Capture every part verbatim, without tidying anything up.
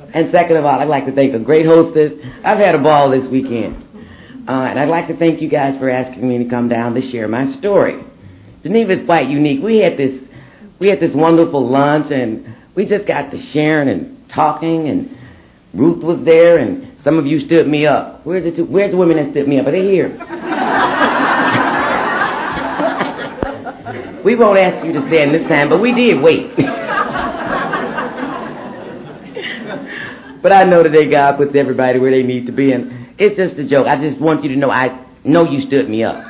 And second of all, I'd like to thank a great hostess. I've had a ball this weekend. Uh, and I'd like to thank you guys for asking me to come down to share my story. Geneva is quite unique. We had this, we had this wonderful lunch, and we just got to sharing and talking, and Ruth was there, and some of you stood me up. Where's the, two, where's the women that stood me up? Are they here? We won't ask you to stand this time, but we did wait. But I know today God puts everybody where they need to be, and it's just a joke. I just want you to know I know you stood me up.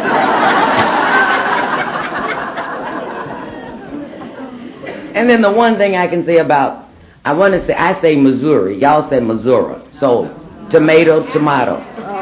And then the one thing I can say about, I want to say, I say Missouri. Y'all say Missouri. So, tomato, tomato.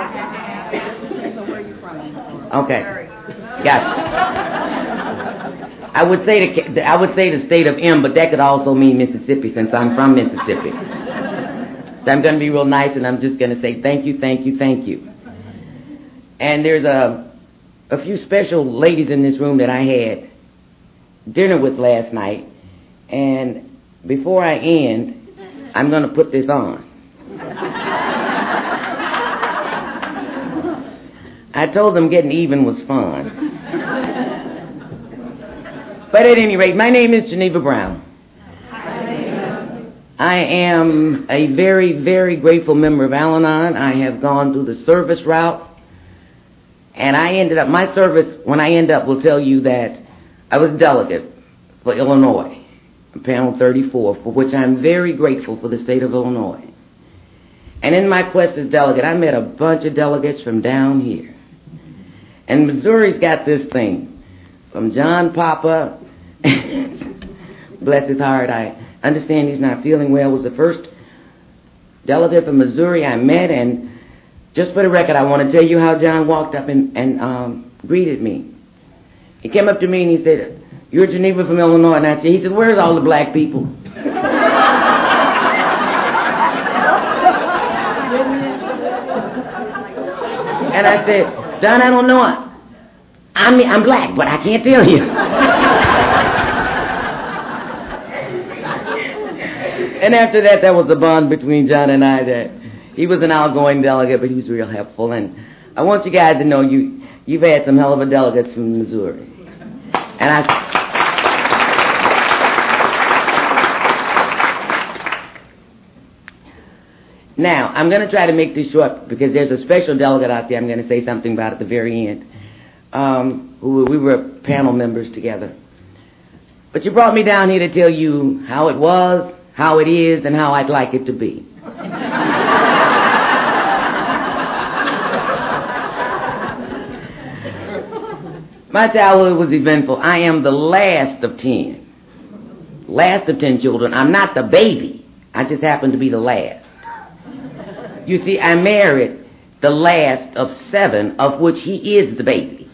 Okay. Gotcha. I would say the, I would say the state of M, but that could also mean Mississippi since I'm from Mississippi. So I'm going to be real nice, and I'm just going to say thank you, thank you, thank you. And there's a, a few special ladies in this room that I had dinner with last night, and before I end, I'm going to put this on. I told them getting even was fun. But at any rate, my name is Geneva Brown. I am a very, very grateful member of Al-Anon. I have gone through the service route, and I ended up, my service, when I end up, will tell you that I was delegate for Illinois, panel thirty-four, for which I'm very grateful for the state of Illinois. And in my quest as delegate, I met a bunch of delegates from down here. And Missouri's got this thing, from John Papa, bless his heart, I understand he's not feeling well, was the first delegate from Missouri I met, and just for the record, I want to tell you how John walked up and, and um, greeted me. He came up to me and he said, "You're Geneva from Illinois," and I said, he said, "Where's all the black people?" And I said, "John, I don't know. I mean, I'm black, but I can't tell you." And after that, that was the bond between John and I, that he was an outgoing delegate, but he was real helpful. And I want you guys to know you, you've had some hell of a delegates from Missouri. And I... Now, I'm going to try to make this short because there's a special delegate out there I'm going to say something about at the very end. Um, who, we were panel members together. But you brought me down here to tell you how it was, how it is, and how I'd like it to be. My childhood was eventful. I am the last of ten. Last of ten children. I'm not the baby. I just happen to be the last. You see, I married the last of seven, of which he is the baby.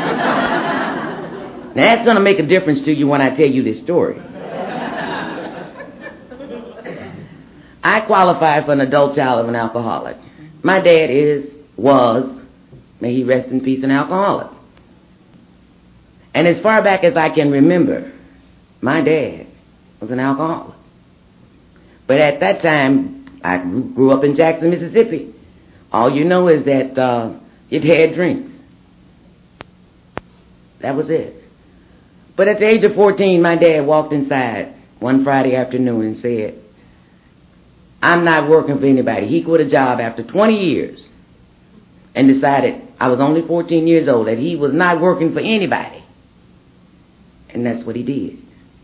Now, that's going to make a difference to you when I tell you this story. I qualify for an adult child of an alcoholic. My dad is, was, may he rest in peace, an alcoholic. And as far back as I can remember, my dad was an alcoholic. But at that time, I grew up in Jackson, Mississippi. All you know is that uh, it had drinks. That was it. But at the age of fourteen, my dad walked inside one Friday afternoon and said, "I'm not working for anybody." He quit a job after twenty years and decided, I was only fourteen years old, that he was not working for anybody. And that's what he did.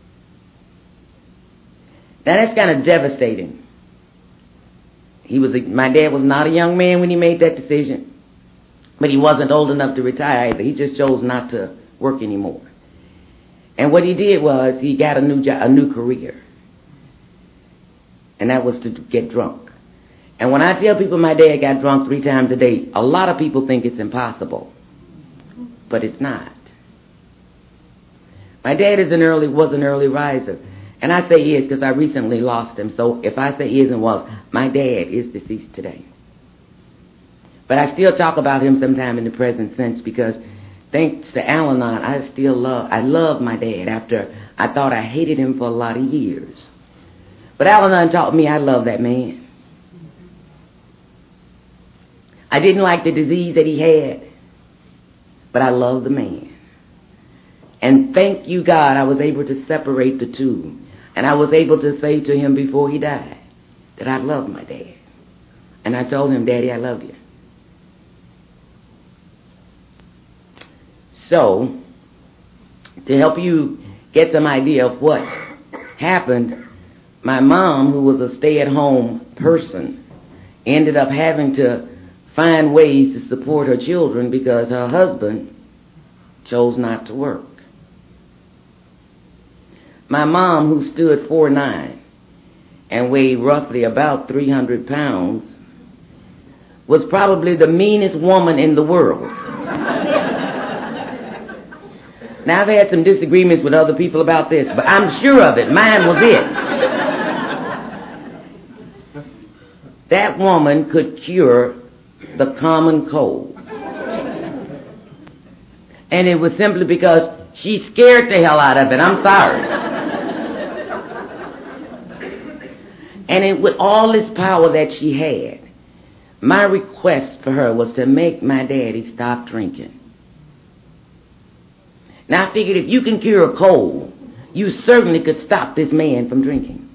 Now that's kind of devastating. He was a, my dad was not a young man when he made that decision, but he wasn't old enough to retire either. He just chose not to work anymore. And what he did was he got a new job, a new career. And that was to get drunk. And when I tell people my dad got drunk three times a day, a lot of people think it's impossible. But it's not. My dad is an early, was an early riser. And I say is because I recently lost him. So if I say is and was, my dad is deceased today. But I still talk about him sometime in the present sense because thanks to Al-Anon, I still love, I love my dad after I thought I hated him for a lot of years. But Al-Anon taught me I love that man. I didn't like the disease that he had, but I love the man. And thank you, God, I was able to separate the two. And I was able to say to him before he died that I love my dad. And I told him, Daddy, I love you. So, to help you get some idea of what happened, my mom, who was a stay-at-home person, ended up having to find ways to support her children because her husband chose not to work. My mom, who stood four nine and weighed roughly about three hundred pounds, was probably the meanest woman in the world. Now, I've had some disagreements with other people about this, but I'm sure of it. Mine was it. That woman could cure the common cold. And it was simply because she scared the hell out of it. I'm sorry. And it, with all this power that she had, my request for her was to make my daddy stop drinking. Now, I figured if you can cure a cold, you certainly could stop this man from drinking.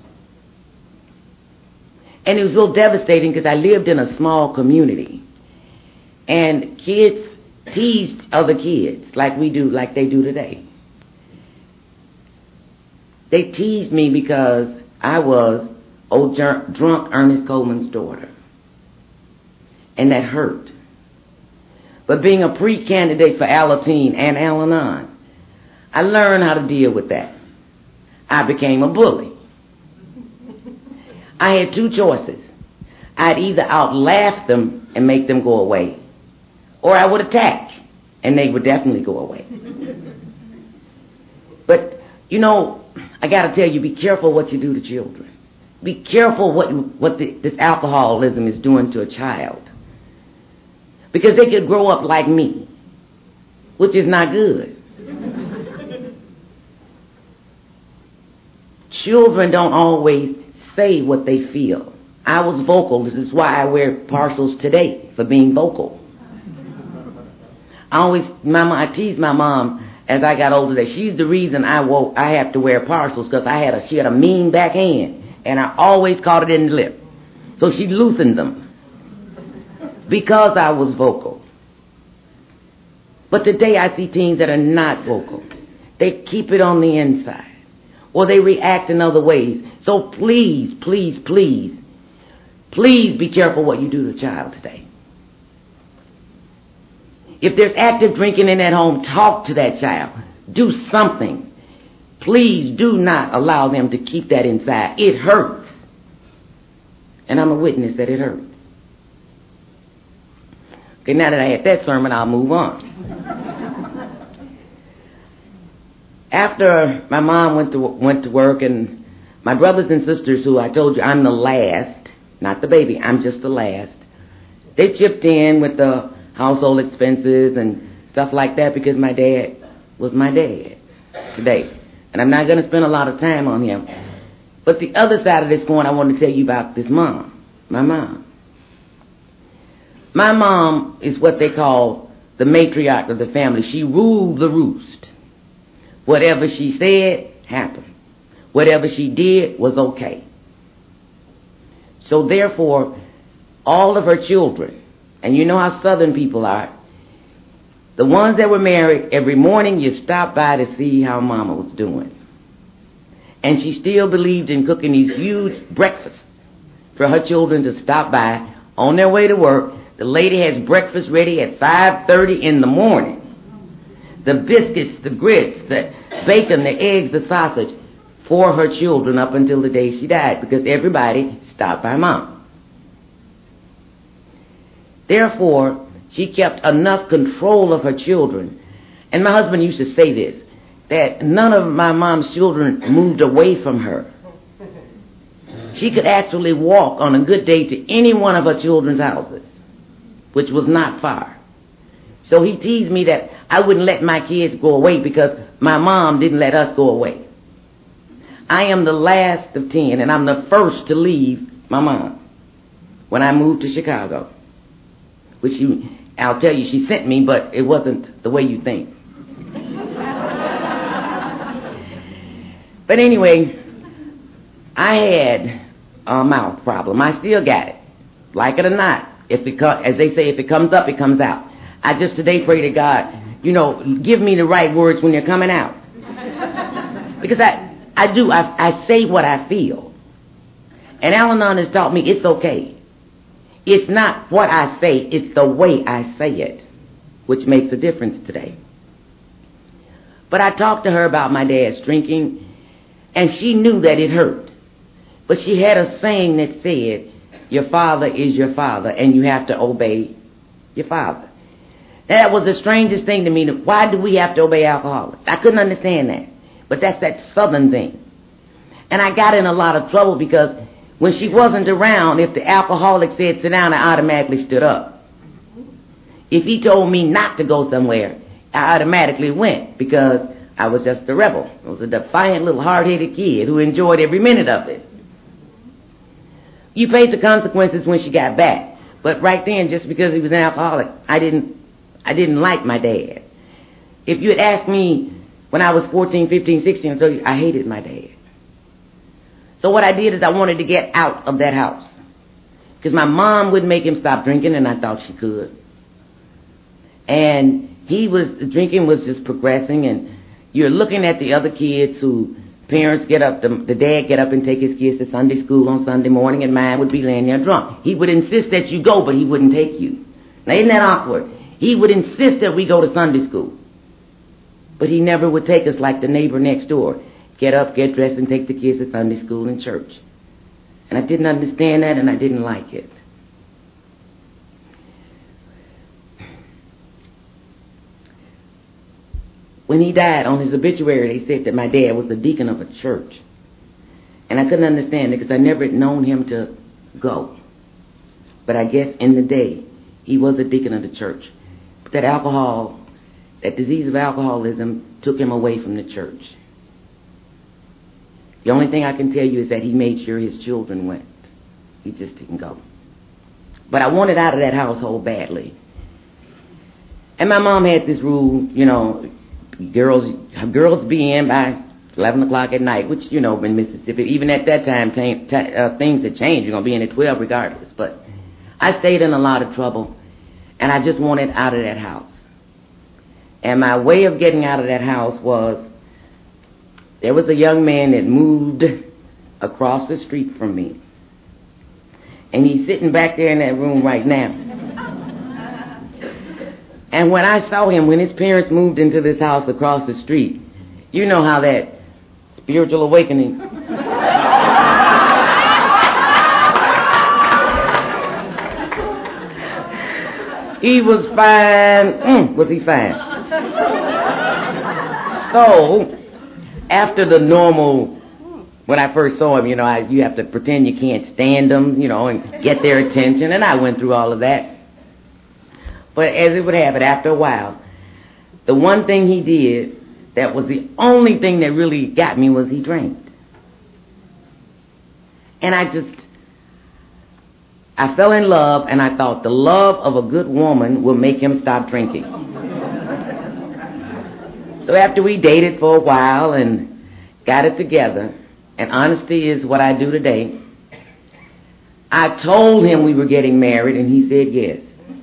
And it was real devastating because I lived in a small community. And kids teased other kids like we do, like they do today. They teased me because I was old drunk Ernest Coleman's daughter. And that hurt. But being a pre-candidate for Alateen and Al-Anon, I learned how to deal with that. I became a bully. I had two choices. I'd either outlaugh them and make them go away, or I would attack, and they would definitely go away. But, you know, I got to tell you, be careful what you do to children. Be careful what, what the, this alcoholism is doing to a child. Because they could grow up like me, which is not good. Children don't always say what they feel. I was vocal. This is why I wear partials today, for being vocal. I always, my, I teased my mom as I got older that she's the reason I woke, I have to wear partials, because I had a, she had a mean backhand, and I always caught it in the lip. So she loosened them. Because I was vocal. But today I see teens that are not vocal. They keep it on the inside. Or they react in other ways. So please, please, please, please be careful what you do to a child today. If there's active drinking in that home, talk to that child. Do something. Please do not allow them to keep that inside. It hurts. And I'm a witness that it hurts. Okay, now that I had that sermon, I'll move on. After my mom went to went to work, and my brothers and sisters, who I told you I'm the last, not the baby, I'm just the last, they chipped in with the household expenses and stuff like that because my dad was my dad today. And I'm not going to spend a lot of time on him. But the other side of this point, I want to tell you about this mom, my mom. My mom is what they call the matriarch of the family. She ruled the roost. Whatever she said happened. Whatever she did was okay. So therefore, all of her children, and you know how Southern people are, the ones that were married, every morning you stop by to see how mama was doing. And she still believed in cooking these huge breakfasts for her children to stop by on their way to work. The lady has breakfast ready at five thirty in the morning. The biscuits, the grits, the bacon, the eggs, the sausage for her children up until the day she died, because everybody stopped by mom. Therefore, she kept enough control of her children. And my husband used to say this, that none of my mom's children moved away from her. She could actually walk on a good day to any one of her children's houses, which was not far. So he teased me that I wouldn't let my kids go away because my mom didn't let us go away. I am the last of ten, and I'm the first to leave my mom when I moved to Chicago. Which you, I'll tell you, she sent me, but it wasn't the way you think. But anyway, I had a mouth problem. I still got it. Like it or not. If it co- as they say, if it comes up, it comes out. I just today pray to God, you know, give me the right words when they're coming out. Because I, I do, I, I say what I feel. And Al-Anon has taught me it's okay. It's not what I say, it's the way I say it, which makes a difference today. But I talked to her about my dad's drinking, and she knew that it hurt. But she had a saying that said, your father is your father, and you have to obey your father. That was the strangest thing to me. Why do we have to obey alcoholics? I couldn't understand that. But that's that southern thing. And I got in a lot of trouble because when she wasn't around, if the alcoholic said sit down, I automatically stood up. If he told me not to go somewhere, I automatically went because I was just a rebel. I was a defiant little hard-headed kid who enjoyed every minute of it. You paid the consequences when she got back. But right then, just because he was an alcoholic, I didn't I didn't like my dad. If you had asked me when I was fourteen, fifteen, sixteen, I told you I hated my dad. So what I did is I wanted to get out of that house. Because my mom wouldn't make him stop drinking, and I thought she could. And he was, the drinking was just progressing, and you're looking at the other kids who parents get up, the, the dad get up and take his kids to Sunday school on Sunday morning, and mine would be laying there drunk. He would insist that you go, but he wouldn't take you. Now, isn't that awkward? He would insist that we go to Sunday school. But he never would take us like the neighbor next door. Get up, get dressed, and take the kids to Sunday school and church. And I didn't understand that, and I didn't like it. When he died, on his obituary, they said that my dad was the deacon of a church. And I couldn't understand it because I never had known him to go. But I guess in the day, he was a deacon of the church. But that alcohol, that disease of alcoholism took him away from the church. The only thing I can tell you is that he made sure his children went. He just didn't go. But I wanted out of that household badly. And my mom had this rule, you know, girls girls be in by eleven o'clock at night, which, you know, in Mississippi, even at that time, t- t- uh, things had changed. You're going to be in at twelve regardless. But I stayed in a lot of trouble, and I just wanted out of that house. And my way of getting out of that house was, there was a young man that moved across the street from me. And he's sitting back there in that room right now. And when I saw him, when his parents moved into this house across the street, you know how that spiritual awakening. He was fine. Mm, was he fine? So, after the normal, when I first saw him, you know, I, you have to pretend you can't stand them, you know, and get their attention, and I went through all of that. But as it would happen, after a while, the one thing he did that was the only thing that really got me was he drank. And I just, I fell in love, and I thought the love of a good woman will make him stop drinking. So after we dated for a while and got it together, and honesty is what I do today, I told him we were getting married, and he said yes.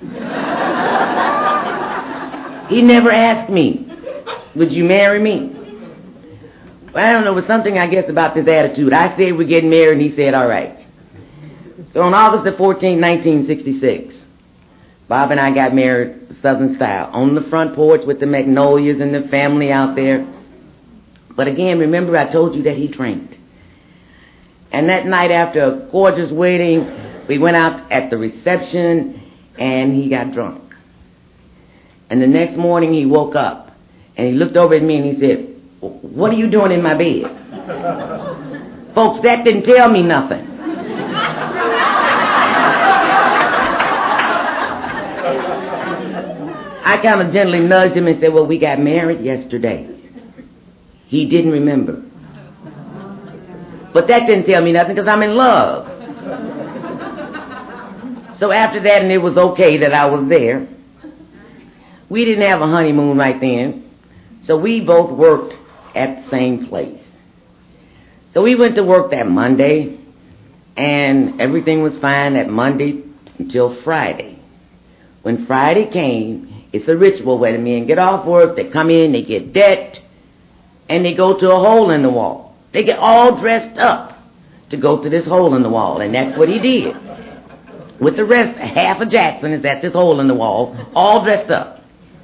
He never asked me, would you marry me? I don't know, it was something, I guess, about this attitude. I said we're getting married, and he said, all right. So on August the fourteenth, nineteen sixty-six, Bob and I got married Southern style, on the front porch with the magnolias and the family out there. But again, remember I told you that he drank. And that night, after a gorgeous wedding, we went out at the reception, and he got drunk. And the next morning he woke up, and he looked over at me and he said, what are you doing in my bed? Folks, that didn't tell me nothing. I kind of gently nudged him and said, well, we got married yesterday. He didn't remember. But that didn't tell me nothing because I'm in love. So after that, and it was okay that I was there, we didn't have a honeymoon right then. So we both worked at the same place. So we went to work that Monday, and everything was fine that Monday until Friday. When Friday came, it's a ritual where the men get off work, they come in, they get decked, and they go to a hole in the wall. They get all dressed up to go to this hole in the wall, and that's what he did. With the rest, half of Jackson is at this hole in the wall, all dressed up.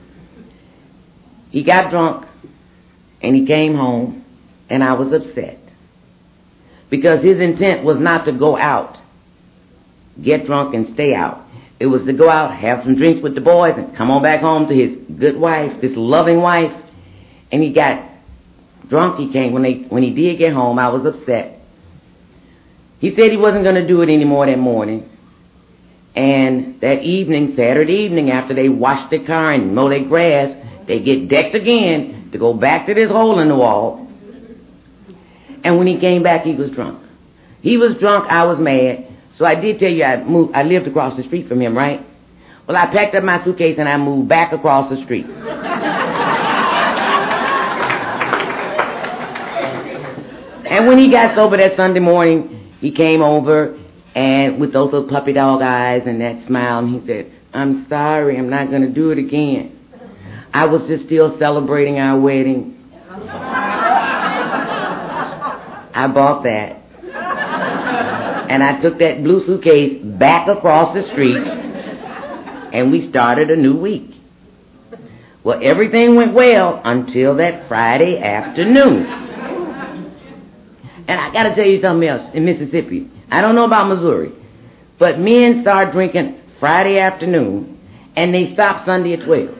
He got drunk, and he came home, and I was upset. Because his intent was not to go out, get drunk and stay out. It was to go out, have some drinks with the boys, and come on back home to his good wife, this loving wife. And he got drunk. He came. When, they, when he did get home, I was upset. He said he wasn't going to do it anymore that morning. And that evening, Saturday evening, after they washed their car and mow their grass, they get decked again to go back to this hole in the wall. And when he came back, he was drunk. He was drunk, I was mad. So I did tell you I moved. I lived across the street from him, right? Well, I packed up my suitcase and I moved back across the street. And when he got sober that Sunday morning, he came over and with those little puppy dog eyes and that smile, and he said, "I'm sorry, I'm not going to do it again." I was just still celebrating our wedding. I bought that. And I took that blue suitcase back across the street, and we started a new week. Well, everything went well until that Friday afternoon. And I got to tell you something else in Mississippi. I don't know about Missouri, but men start drinking Friday afternoon, and they stop Sunday at twelve.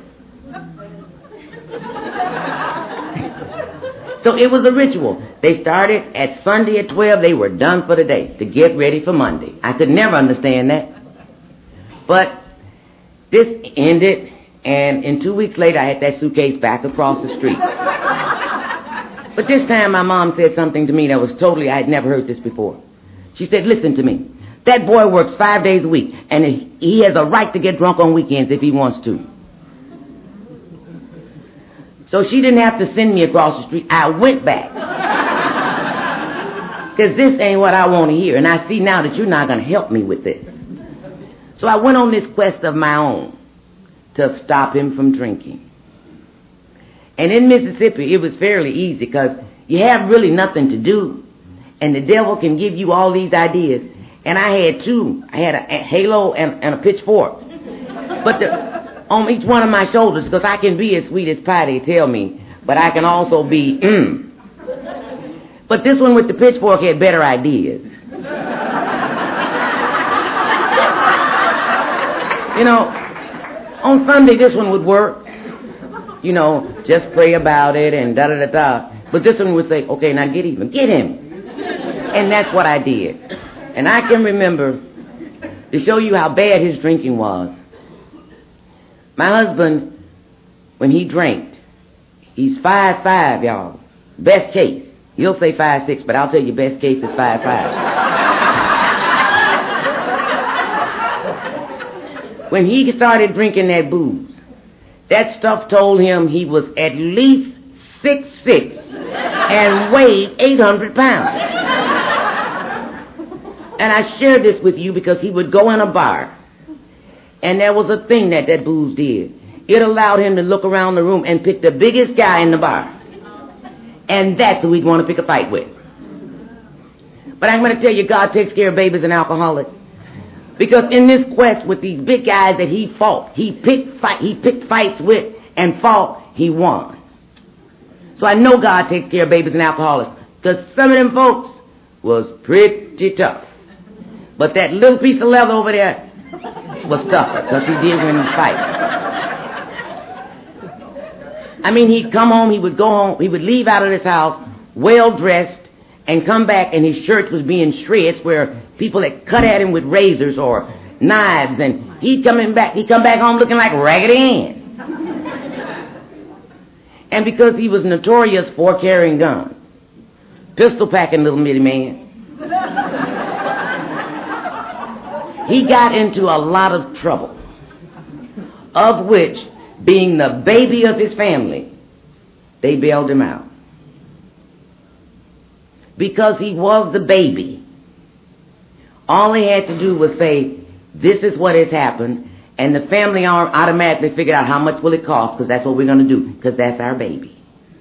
So it was a ritual. They started at Sunday at twelve. They were done for the day to get ready for Monday. I could never understand that. But this ended, and in two weeks later, I had that suitcase back across the street. But this time, my mom said something to me that was totally, I had never heard this before. She said, "Listen to me. That boy works five days a week, and he has a right to get drunk on weekends if he wants to." So she didn't have to send me across the street. I went back. Because this ain't what I want to hear. And I see now that you're not going to help me with this. So I went on this quest of my own to stop him from drinking. And in Mississippi, it was fairly easy because you have really nothing to do. And the devil can give you all these ideas. And I had two. I had a, a halo and, and a pitchfork. But the... on each one of my shoulders, because I can be as sweet as pie, they tell me, but I can also be, mm. But this one with the pitchfork had better ideas. You know, on Sunday this one would work. You know, just pray about it and da-da-da-da. But this one would say, "Okay, now get even. Get him." And that's what I did. And I can remember, to show you how bad his drinking was, my husband, when he drank, he's five five, y'all. Best case. He'll say five six, but I'll tell you best case is five five. When he started drinking that booze, that stuff told him he was at least six six and weighed eight hundred pounds. And I share this with you because he would go in a bar. And there was a thing that that booze did. It allowed him to look around the room and pick the biggest guy in the bar. And that's who he'd want to pick a fight with. But I'm going to tell you, God takes care of babies and alcoholics. Because in this quest with these big guys that he fought, he picked fight, he picked fights with and fought, he won. So I know God takes care of babies and alcoholics. Because some of them folks was pretty tough. But that little piece of leather over there was tougher, because he did win his fight. I mean, he'd come home, he would go home, he would leave out of this house, well-dressed, and come back, and his shirt was being shreds where people had cut at him with razors or knives, and he'd come in back, he'd come back home looking like Raggedy Ann. And because he was notorious for carrying guns, pistol packing little bitty man. He got into a lot of trouble, of which, being the baby of his family, they bailed him out. Because he was the baby, all he had to do was say, this is what has happened, and the family automatically figured out how much will it cost, because that's what we're going to do, because that's our baby.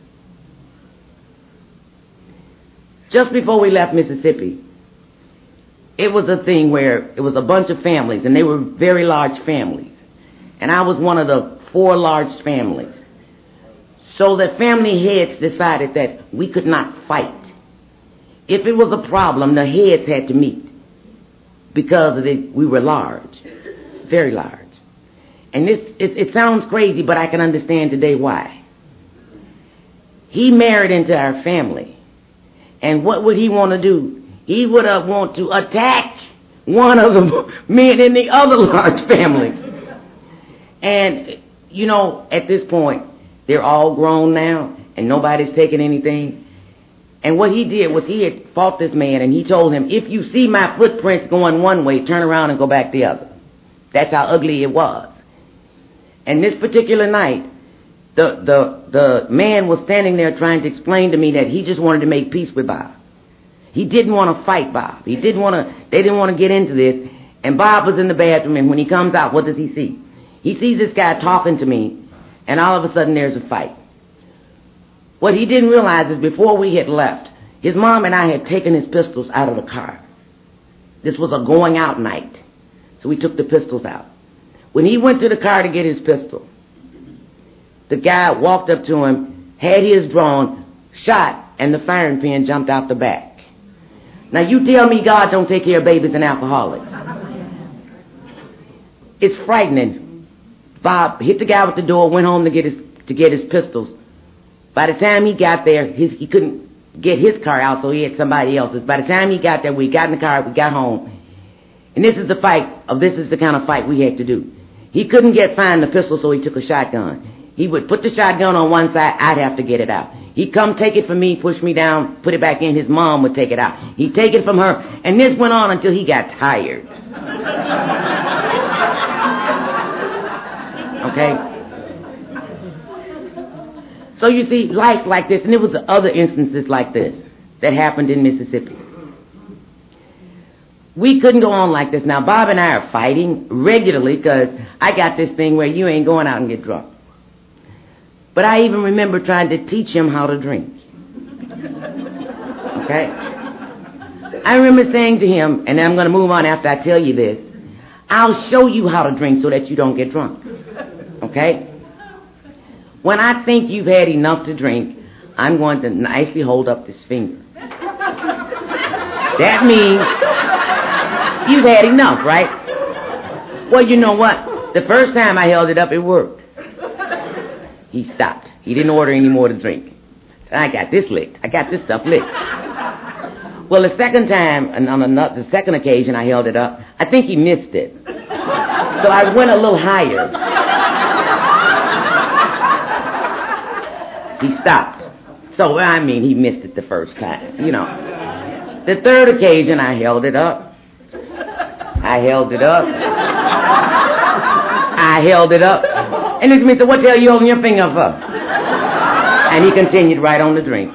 Just before we left Mississippi, it was a thing where it was a bunch of families, and they were very large families. And I was one of the four large families. So the family heads decided that we could not fight. If it was a problem, the heads had to meet, because of it, we were large, very large. And this, it, it sounds crazy, but I can understand today why. He married into our family. And what would he want to do? He would uh, want to attack one of the men in the other large family. And, you know, at this point, they're all grown now, and nobody's taking anything. And what he did was he had fought this man, and he told him, if you see my footprints going one way, turn around and go back the other. That's how ugly it was. And this particular night, the, the, the man was standing there trying to explain to me that he just wanted to make peace with Bob. He didn't want to fight Bob. He didn't want to, they didn't want to get into this. And Bob was in the bathroom, and when he comes out, what does he see? He sees this guy talking to me, and all of a sudden there's a fight. What he didn't realize is before we had left, his mom and I had taken his pistols out of the car. This was a going out night, so we took the pistols out. When he went to the car to get his pistol, the guy walked up to him, had his drawn, shot, and the firing pin jumped out the back. Now you tell me God don't take care of babies and alcoholics. It's frightening. Bob hit the guy with the door, went home to get his to get his pistols. By the time he got there, his, he couldn't get his car out, so he had somebody else's. By the time he got there, we got in the car, we got home. And this is the fight, of this is the kind of fight we had to do. He couldn't get find the pistol, so he took a shotgun. He would put the shotgun on one side, I'd have to get it out. He'd come take it from me, push me down, put it back in, his mom would take it out. He'd take it from her, and this went on until he got tired. Okay? So you see, life like this, and there was other instances like this that happened in Mississippi. We couldn't go on like this. Now, Bob and I are fighting regularly because I got this thing where you ain't going out and get drunk. But I even remember trying to teach him how to drink. Okay? I remember saying to him, and I'm going to move on after I tell you this, I'll show you how to drink so that you don't get drunk. Okay? When I think you've had enough to drink, I'm going to nicely hold up this finger. That means you've had enough, right? Well, you know what? The first time I held it up, it worked. He stopped. He didn't order any more to drink. I got this licked. I got this stuff licked. Well, the second time, and on another, the second occasion I held it up, I think he missed it. So I went a little higher. He stopped. So, I mean, he missed it the first time, you know. The third occasion, I held it up. I held it up. I held it up. And looked at me and said, what the hell are you holding your finger for? And he continued right on the drink.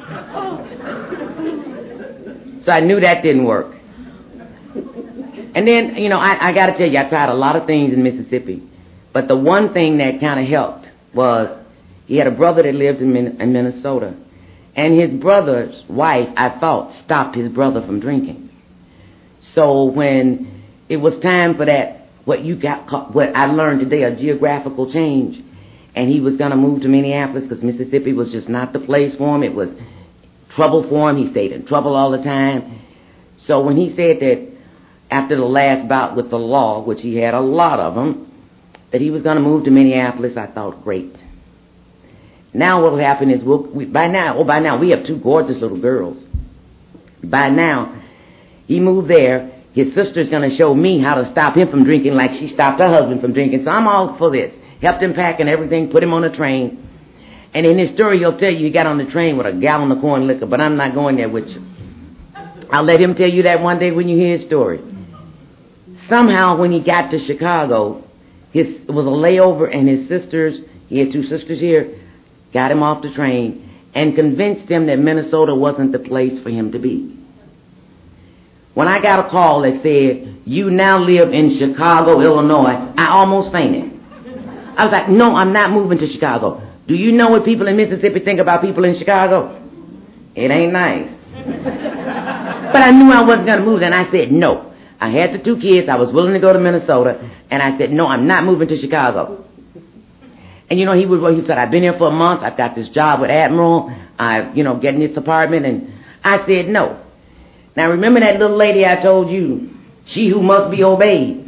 So I knew that didn't work. And then, you know, I, I got to tell you, I tried a lot of things in Mississippi. But the one thing that kind of helped was he had a brother that lived in, Min- in Minnesota. And his brother's wife, I thought, stopped his brother from drinking. So when it was time for that, what you got, caught, what I learned today, a geographical change, and he was going to move to Minneapolis because Mississippi was just not the place for him. It was trouble for him. He stayed in trouble all the time. So when he said that after the last bout with the law, which he had a lot of them, that he was going to move to Minneapolis, I thought, great. Now what will happen is, we'll, we, by now, oh, by now, we have two gorgeous little girls. By now, he moved there. His sister's going to show me how to stop him from drinking like she stopped her husband from drinking. So I'm all for this. Helped him pack and everything, put him on a train. And in his story, he'll tell you he got on the train with a gallon of corn liquor, but I'm not going there with you. I'll let him tell you that one day when you hear his story. Somehow, when he got to Chicago, his, it was a layover, and his sisters, he had two sisters here, got him off the train and convinced him that Minnesota wasn't the place for him to be. When I got a call that said, you now live in Chicago, Illinois, I almost fainted. I was like, no, I'm not moving to Chicago. Do you know what people in Mississippi think about people in Chicago? It ain't nice. But I knew I wasn't going to move, and I said no. I had the two kids. I was willing to go to Minnesota, and I said, no, I'm not moving to Chicago. And, you know, he would, he said, I've been here for a month. I've got this job with Admiral. I've, you know, getting this apartment, and I said no. Now, remember that little lady I told you, she who must be obeyed?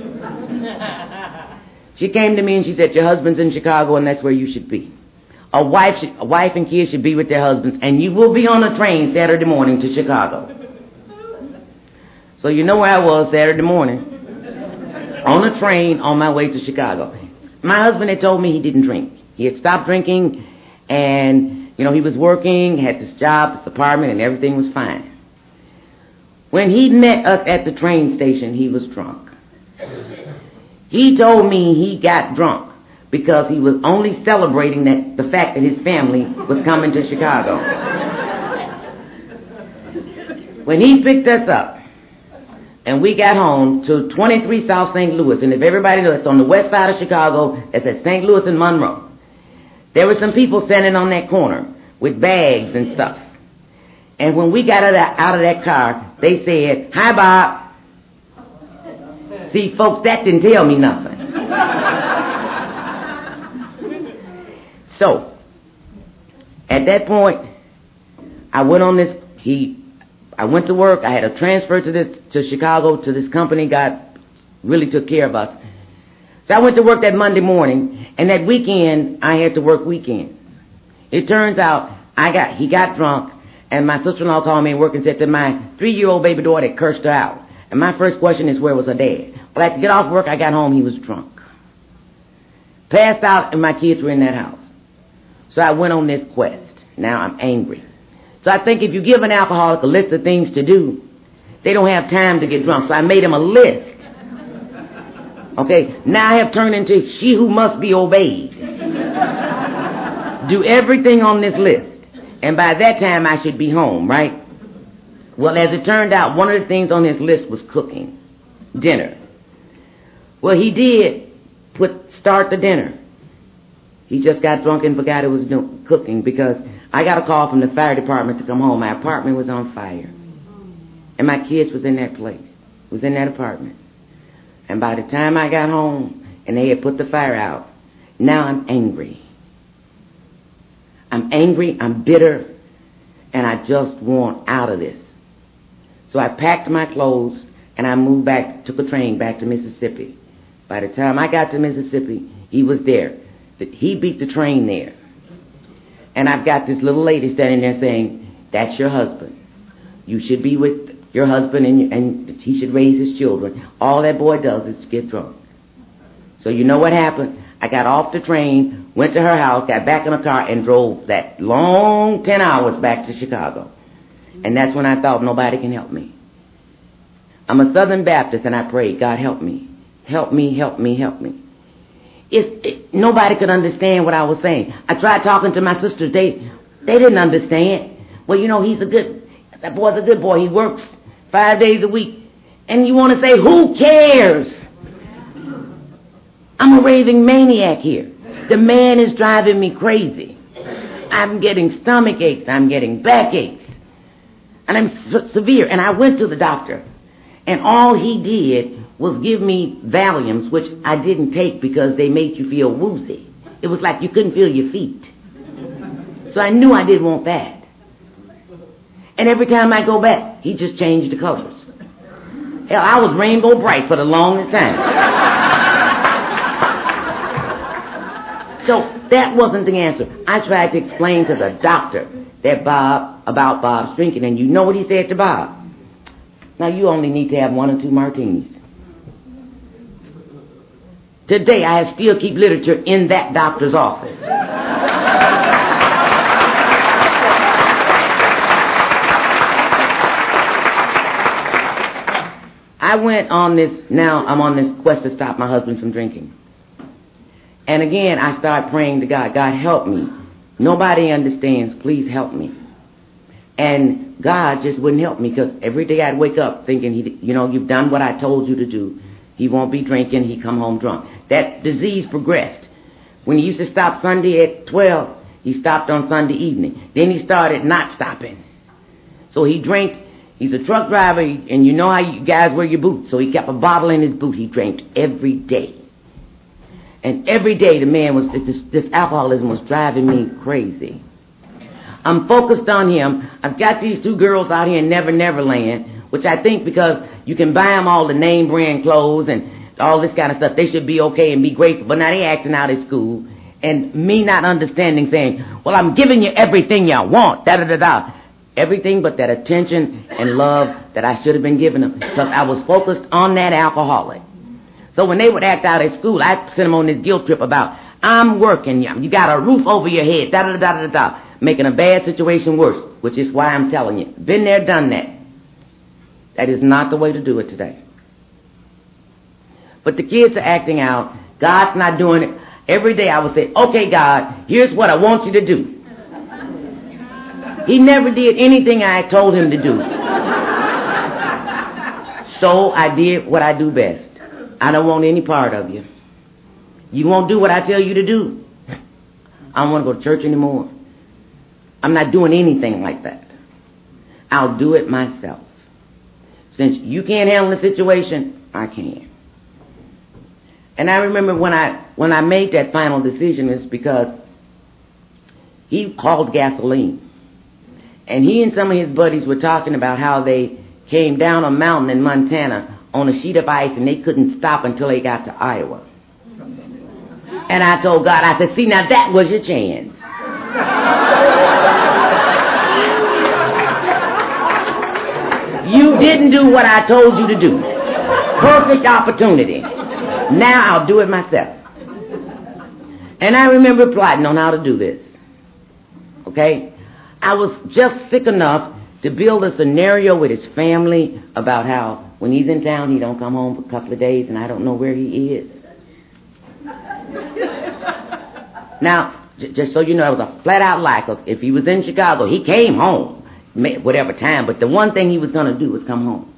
She came to me and she said, your husband's in Chicago and that's where you should be. A wife, should, a wife and kids should be with their husbands, and you will be on a train Saturday morning to Chicago. So you know where I was Saturday morning, on a train on my way to Chicago. My husband had told me he didn't drink. He had stopped drinking, and, you know, he was working, had this job, this apartment, and everything was fine. When he met us at the train station, he was drunk. He told me he got drunk because he was only celebrating that the fact that his family was coming to Chicago. When he picked us up, and we got home to twenty-three South Saint Louis, and if everybody knows, it's on the west side of Chicago, it's at Saint Louis and Monroe. There were some people standing on that corner with bags and stuff. And when we got out of that, out of that car, they said, hi, Bob. See, folks, that didn't tell me nothing. So, at that point, I went on this, he, I went to work, I had a transfer to this, to Chicago, to this company, God really took care of us. So I went to work that Monday morning, and that weekend, I had to work weekends. It turns out, I got, he got drunk, and my sister-in-law called me and worked and said to my three-year-old baby daughter that cursed her out. And my first question is, where was her dad? Well, I had to get off work, I got home, he was drunk. Passed out, and my kids were in that house. So I went on this quest. Now I'm angry. So I think if you give an alcoholic a list of things to do, they don't have time to get drunk. So I made him a list. Okay, now I have turned into she who must be obeyed. Do everything on this list. And by that time I should be home, right? Well, as it turned out, one of the things on his list was cooking. Dinner. Well, he did put start the dinner. He just got drunk and forgot it was doing, cooking because I got a call from the fire department to come home. My apartment was on fire. And my kids was in that place. Was in that apartment. And by the time I got home and they had put the fire out, now I'm angry. I'm angry, I'm bitter, and I just want out of this. So I packed my clothes and I moved back, took a train back to Mississippi. By the time I got to Mississippi, he was there. He beat the train there. And I've got this little lady standing there saying, that's your husband. You should be with your husband and, and he should raise his children. All that boy does is get drunk. So you know what happened? I got off the train, went to her house, got back in a car, and drove that long ten hours back to Chicago. And that's when I thought, nobody can help me. I'm a Southern Baptist, and I prayed, God, help me. Help me, help me, help me. It, it, nobody could understand what I was saying. I tried talking to my sisters. They, they didn't understand. Well, you know, he's a good, that boy's a good boy. He works five days a week. And you want to say, who cares? I'm a raving maniac here. The man is driving me crazy. I'm getting stomach aches. I'm getting back aches. And I'm se- severe. And I went to the doctor. And all he did was give me Valiums, which I didn't take because they made you feel woozy. It was like you couldn't feel your feet. So I knew I didn't want that. And every time I go back, he just changed the colors. Hell, I was rainbow bright for the longest time. So that wasn't the answer. I tried to explain to the doctor that Bob, about Bob's drinking, and you know what he said to Bob? Now you only need to have one or two martinis. Today I still keep literature in that doctor's office. I went on this, now I'm on this quest to stop my husband from drinking. And again, I started praying to God, God, help me. Nobody understands. Please help me. And God just wouldn't help me, because every day I'd wake up thinking, he, you know, you've done what I told you to do. He won't be drinking. He come home drunk. That disease progressed. When he used to stop Sunday at twelve, he stopped on Sunday evening. Then he started not stopping. So he drank. He's a truck driver, and you know how you guys wear your boots. So he kept a bottle in his boot. He drank every day. And every day the man was, this, this alcoholism was driving me crazy. I'm focused on him. I've got these two girls out here in Never Never Land, which I think because you can buy them all the name brand clothes and all this kind of stuff, they should be okay and be grateful. But now they acting out at school, and me not understanding, saying, well, I'm giving you everything you want, da-da-da-da. Everything but that attention and love that I should have been giving them, because I was focused on that alcoholic. So when they would act out at school, I'd send them on this guilt trip about, I'm working, you got a roof over your head, da-da-da-da-da-da, making a bad situation worse, which is why I'm telling you. Been there, done that. That is not the way to do it today. But the kids are acting out. God's not doing it. Every day I would say, okay, God, here's what I want you to do. He never did anything I told him to do. So I did what I do best. I don't want any part of you. You won't do what I tell you to do. I don't want to go to church anymore. I'm not doing anything like that. I'll do it myself. Since you can't handle the situation, I can. And I remember when I when I made that final decision, it's because he hauled gasoline. And he and some of his buddies were talking about how they came down a mountain in Montana on a sheet of ice, and they couldn't stop until they got to Iowa. And I told God, I said, see, now that was your chance. You didn't do what I told you to do. Perfect opportunity. Now I'll do it myself. And I remember plotting on how to do this. Okay? I was just sick enough to build a scenario with his family about how when he's in town, he don't come home for a couple of days, and I don't know where he is. Now, j- just so you know, it was a flat-out lie, because if he was in Chicago, he came home, whatever time, but the one thing he was going to do was come home.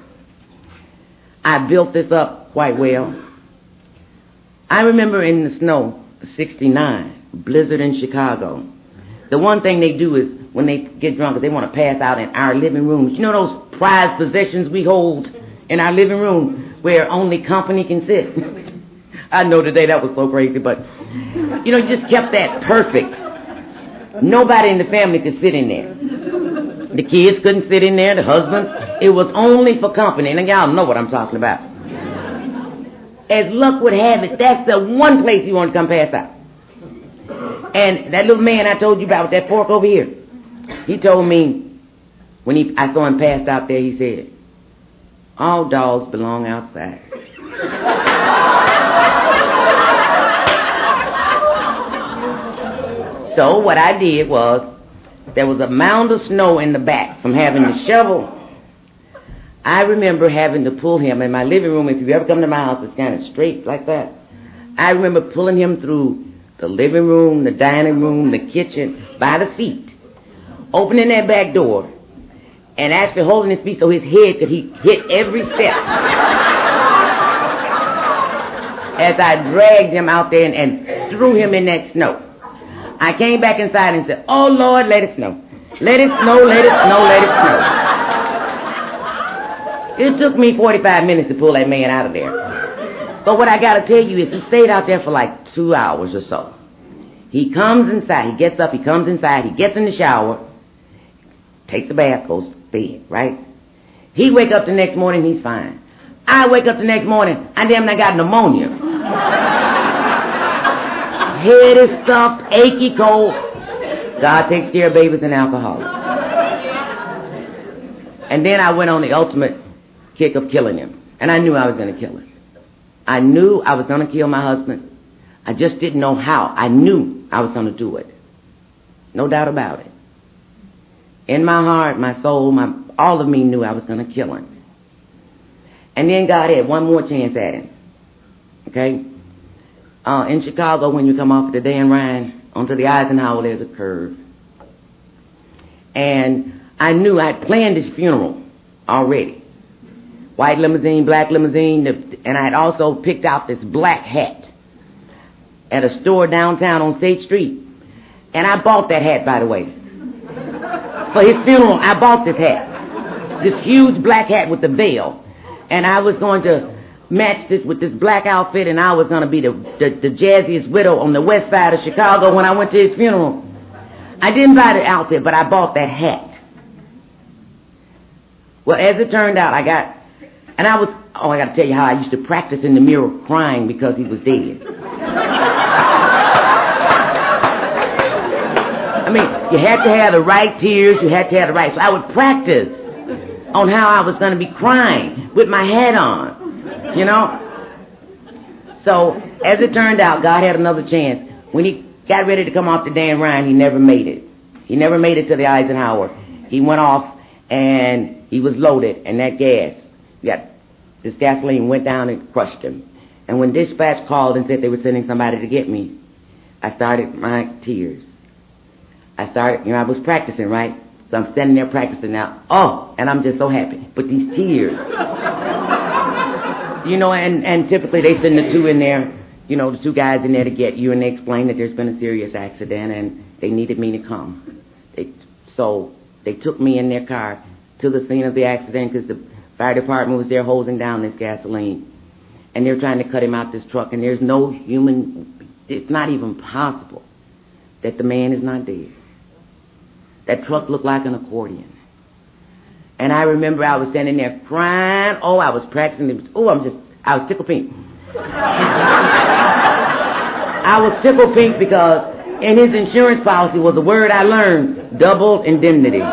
I built this up quite well. I remember in the snow, sixty-nine, blizzard in Chicago. The one thing they do is, when they get drunk, they want to pass out in our living rooms. You know those prized possessions we hold in our living room where only company can sit? I know today that was so crazy, but, you know, you just kept that perfect. Nobody in the family could sit in there. The kids couldn't sit in there, the husband. It was only for company. And y'all know what I'm talking about. As luck would have it, that's the one place you want to come pass out. And that little man I told you about with that pork over here, he told me, when he, I saw him passed out there, he said, all dogs belong outside. So what I did was, there was a mound of snow in the back from having to shovel. I remember having to pull him in my living room. If you ever come to my house, it's kind of straight like that. I remember pulling him through the living room, the dining room, the kitchen, by the feet, opening that back door, and actually holding his feet so his head could he hit every step. As I dragged him out there and, and threw him in that snow. I came back inside and said, oh, Lord, let it snow. Let it snow, let it snow, let it snow. It took me forty-five minutes to pull that man out of there. But what I got to tell you is he stayed out there for like two hours or so. He comes inside. He gets up. He comes inside. He gets in the shower, takes a bath, goes to bed, right? He wake up the next morning. He's fine. I wake up the next morning. I damn near got pneumonia. Head is stuffed, achy, cold. God takes care of babies and alcoholics. And then I went on the ultimate kick of killing him. And I knew I was going to kill him. I knew I was going to kill my husband. I just didn't know how. I knew I was going to do it. No doubt about it. In my heart, my soul, my all of me knew I was going to kill him. And then God had one more chance at him. Okay? Uh, in Chicago, when you come off the Dan Ryan onto the Eisenhower, there's a curve. And I knew I'd planned his funeral already. White limousine, black limousine, and I had also picked out this black hat at a store downtown on State Street. And I bought that hat, by the way. For his funeral, I bought this hat. This huge black hat with the veil. And I was going to match this with this black outfit, and I was going to be the, the, the jazziest widow on the west side of Chicago when I went to his funeral. I didn't buy the outfit, but I bought that hat. Well, as it turned out, I got, and I was, oh, I got to tell you how I used to practice in the mirror crying because he was dead. I mean, you had to have the right tears, you had to have the right, so I would practice on how I was going to be crying with my hat on, you know? So, as it turned out, God had another chance. When he got ready to come off the Dan Ryan, he never made it. He never made it to the Eisenhower. He went off, and he was loaded, and that gas, got, this gasoline went down and crushed him. And when dispatch called and said they were sending somebody to get me, I started my tears. I started, you know, I was practicing, right? So I'm standing there practicing now. Oh, and I'm just so happy. But these tears. You know, and, and typically they send the two in there, you know, the two guys in there to get you, and they explain that there's been a serious accident and they needed me to come. They, so they took me in their car to the scene of the accident because the fire department was there hosing down this gasoline. And they're trying to cut him out this truck, and there's no human, it's not even possible that the man is not dead. That truck looked like an accordion. And I remember I was standing there crying. Oh, I was practicing. It was, oh, I'm just, I was tickle pink. I was tickle pink because in his insurance policy was a word I learned, double indemnity. And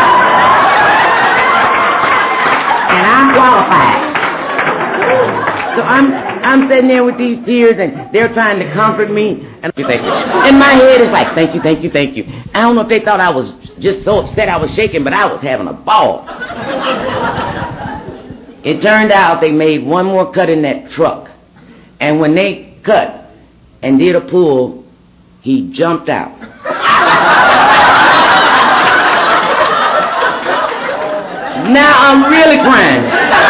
I'm qualified. So I'm I'm sitting there with these tears, and they're trying to comfort me. And in my head, it's like, thank you, thank you, thank you. I don't know if they thought I was just so upset I was shaking, but I was having a ball. It turned out they made one more cut in that truck. And when they cut and did a pull, he jumped out. Now I'm really crying.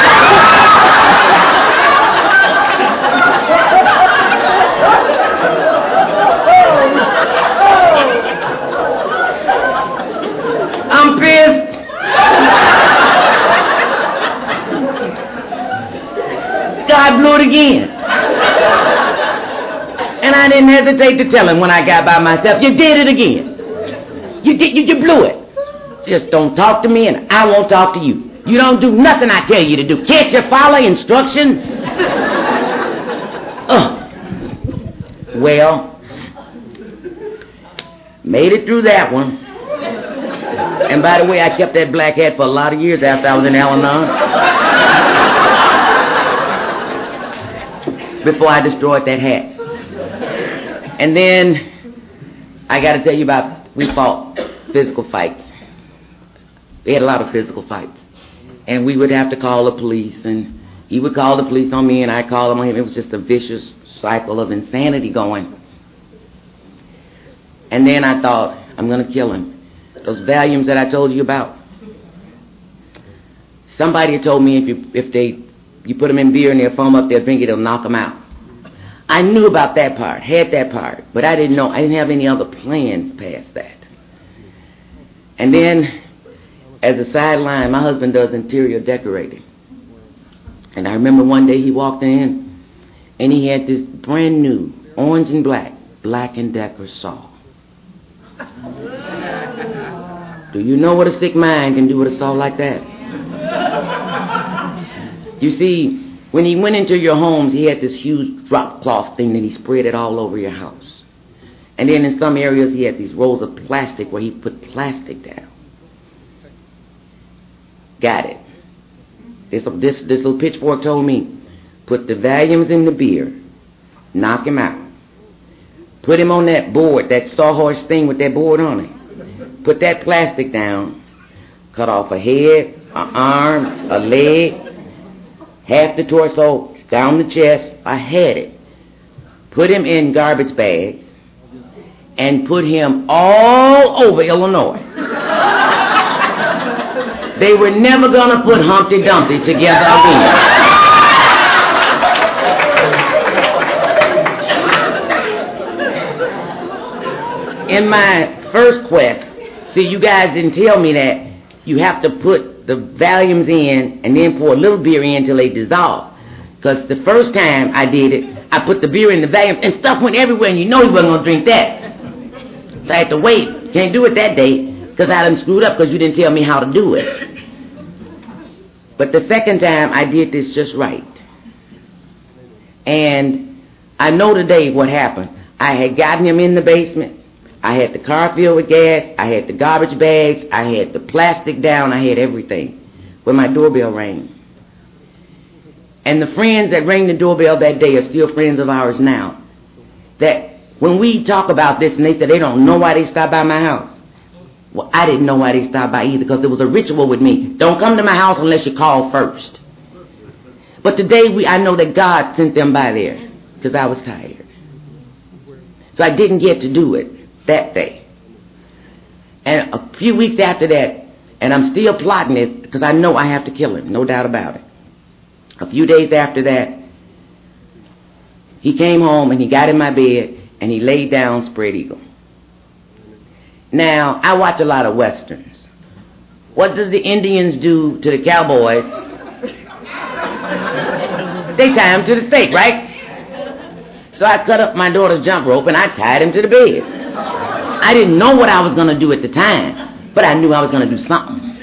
I'm pissed. God blew it again. And I didn't hesitate to tell him when I got by myself, you did it again. You did, you, you blew it. Just don't talk to me and I won't talk to you. You don't do nothing I tell you to do. Can't you follow instructions? uh. Well, made it through that one. And by the way, I kept that black hat for a lot of years after I was in Al-Anon. Before I destroyed that hat. And then, I got to tell you about, we fought physical fights. We had a lot of physical fights. And we would have to call the police, and he would call the police on me, and I called them on him. It was just a vicious cycle of insanity going. And then I thought, I'm going to kill him. Those Valiums that I told you about. Somebody had told me if you if they you put them in beer and they'll foam up their drink, it'll knock them out. I knew about that part, had that part, but I didn't know, I didn't have any other plans past that. And then, as a sideline, my husband does interior decorating. And I remember one day he walked in, and he had this brand new, orange and black, Black and Decker saw. Do you know what a sick mind can do with a saw like that? You see, when he went into your homes, he had this huge drop cloth thing that he spread it all over your house. And then in some areas, he had these rolls of plastic where he put plastic down. Got it. This, this, this little pitchfork told me, put the Valiums in the beer, knock him out. Put him on that board, that sawhorse thing with that board on it. Put that plastic down, cut off a head, an arm, a leg, half the torso, down the chest. I had it. Put him in garbage bags and put him all over Illinois. They were never going to put Humpty Dumpty together again. In my first quest, see, you guys didn't tell me that you have to put the volumes in and then pour a little beer in until they dissolve. Because the first time I did it, I put the beer in the volumes and stuff went everywhere, and you know you wasn't going to drink that. So I had to wait. Can't do it that day because I done screwed up because you didn't tell me how to do it. But the second time I did this just right. And I know today what happened. I had gotten him in the basement. I had the car filled with gas. I had the garbage bags. I had the plastic down. I had everything. When my doorbell rang. And the friends that rang the doorbell that day are still friends of ours now. That when we talk about this and they said they don't know why they stopped by my house. Well, I didn't know why they stopped by either because it was a ritual with me. Don't come to my house unless you call first. But today we, I know that God sent them by there because I was tired. So I didn't get to do it that day. And a few weeks after that, and I'm still plotting it because I know I have to kill him, no doubt about it. A few days after that, he came home and he got in my bed and he laid down spread eagle. Now, I watch a lot of westerns. What does the Indians do to the cowboys? They tie him to the stake, right? So I cut up my daughter's jump rope and I tied him to the bed. I didn't know what I was going to do at the time, but I knew I was going to do something.